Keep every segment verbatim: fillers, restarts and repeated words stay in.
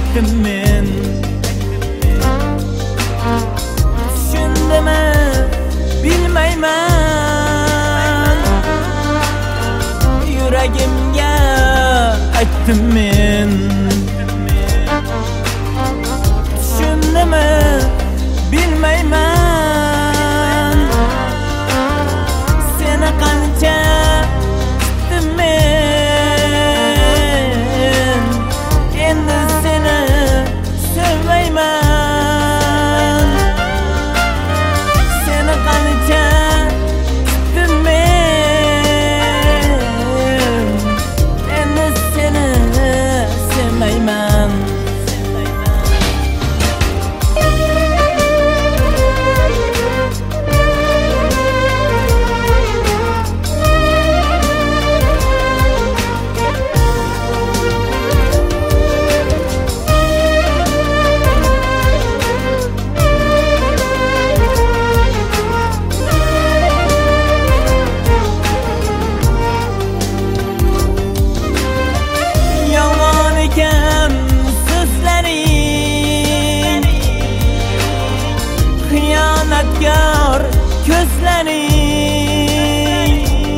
aytdim men. Tushundimi bilmayman, yuragimga aytdim men. Tushundimi bilmayman, seni qancha kutdim men. Endi seni sevmayman, seni qancha kutdim men. Endi seni sevmayman. Xiyonatkor ko'zlaring,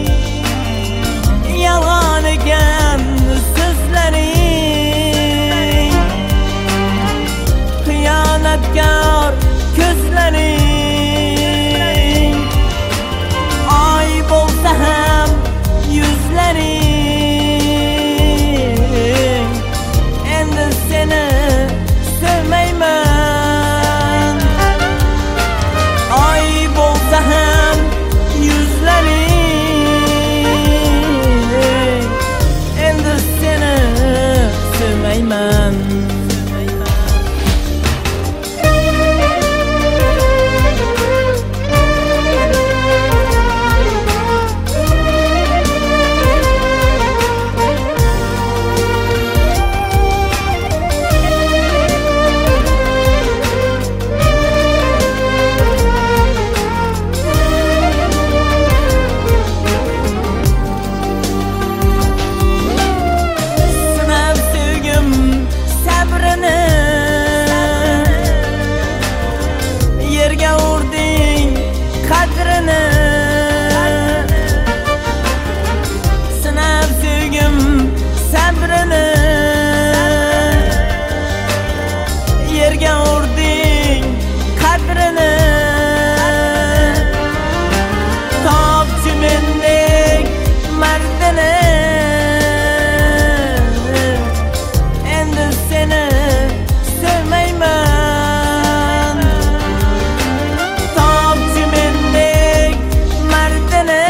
yolg'on ekan so'zlaring. Xiyonatkor ko'zlaring, oy bo'lsa ham yuzlaring. Endi seni sevmayman, oy bo'lsa ham yuzlaring. Endi seni sevmayman. Yerga urding qadrini, sinab sevgim sabrini. Yerga urding qadrini, topchi mendek mardini. Endi seni sevmayman, topchi mendek mardini.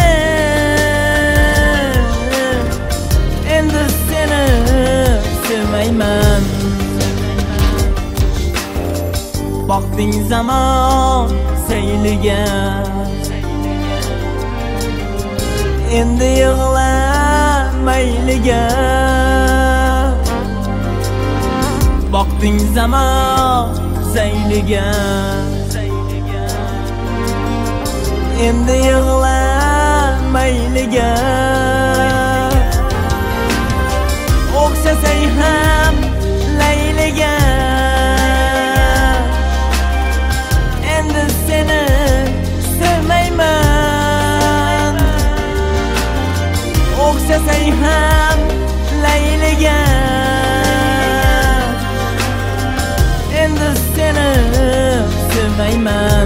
Endi seni sevmayman. Boqding zamon sayliga, endi yig'la mayliga. Boqding zamon sayliga, endi yig'la mayliga. O'xshasang ham layliga, endi seni sevmayman. O'xshasang ham layliga, endi seni sevmayman.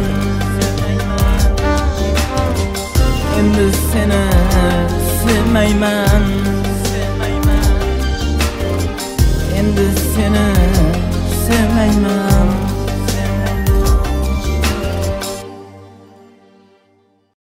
Endi seni sevmayman.